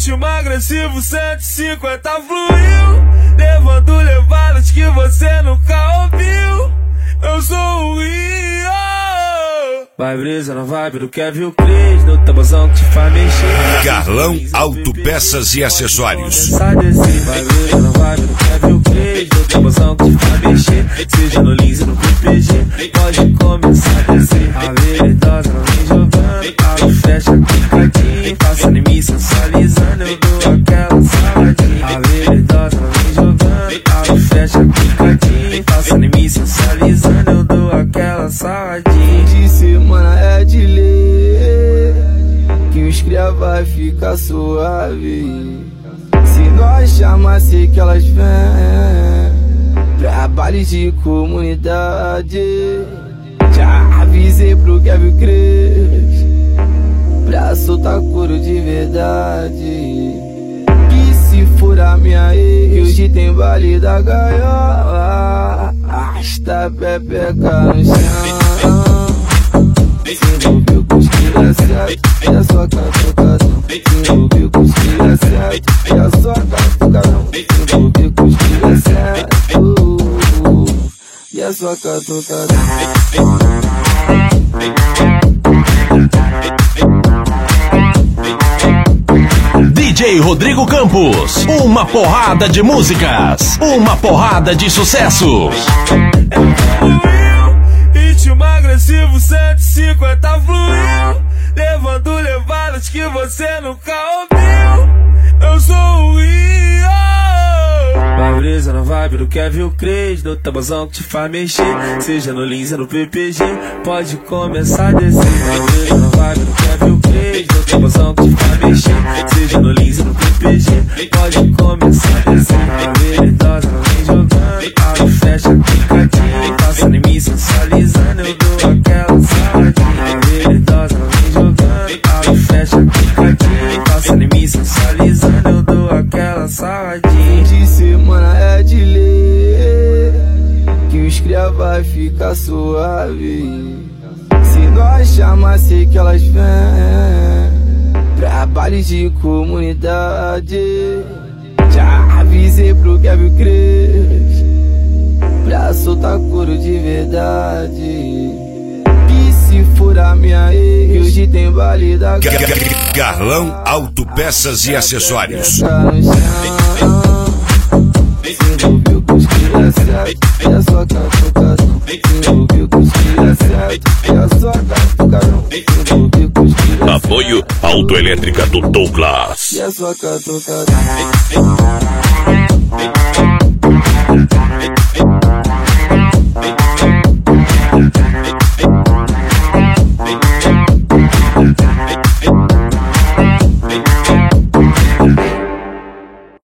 ritmo agressivo 150 fluiu, levando levadas que você nunca ouviu. Eu sou o Rio. Vai brisa na vibe do Kevin Cres, no tabuzão que te faz mexer. Carlão Autopeças e Acessórios. Vai brisa na vibe do Kevin Cres, no tabuzão que te faz mexer. Seja no Lins ou no PPG, pode começar a descer. A veridosa não vem jogando, abre, fecha, picadinho. Passa em mim sensualizando, eu dou aquela saladinha. A veridosa não vem jogando, abre, fecha, picadinho. Passa em mim sensualizando, eu dou aquela saladinha. De semana é de ler que os cria vai ficar suave. Se nós chamar, sei que elas vêm pra baile de comunidade. Já avisei pro Kevin Cres pra soltar couro de verdade. Que se for a minha ex, hoje tem baile da gaiola. Arrasta pepeca no chão. Se envolveu com os que dá certo, e a sua catucadão. Se envolveu com os que dá certo, e a sua catucadão. Se envolveu com os que dá certo, e a sua catucadão. DJ Rodrigo Campos, uma porrada de músicas, uma porrada de sucessos. Ritmo agressivo 150 fluiu, levando levadas que você nunca ouviu. Eu sou o Rio. Vai brisa na vibe do Kevin Cres, no tabuzão que te faz mexer. Seja no Lins ou no PPG, pode começar a descer. Vai brisa na vibe do Kevin Cres, no tabuzão que te faz mexer. Seja no Lins ou no PPG, pode começar a descer. A veridosa não vem jogando, abre, fecha, picadinho. Passa em mim sensualizando, eu dou aquela saladinha. A veridosa não vem jogando, abre, fecha, picadinho. Passa em mim sensualizando, eu dou aquela saladinha. De semana é de ler que os cria vai ficar suave. Se nós chamar, sei que elas vêm pra baile de comunidade. Já avisei pro Kevin Cres pra soltar couro de verdade. Que se for a minha ex, hoje tem baile da Carlão Autopeças e Acessórios. Se envolveu com os que dá certo, e a sua catucadão. Se envolveu com os que dá certo, e a sua catucadão. Se envolveu com os que dá certo, Apoio Autoelétrica do Douglas. e a sua catucadão.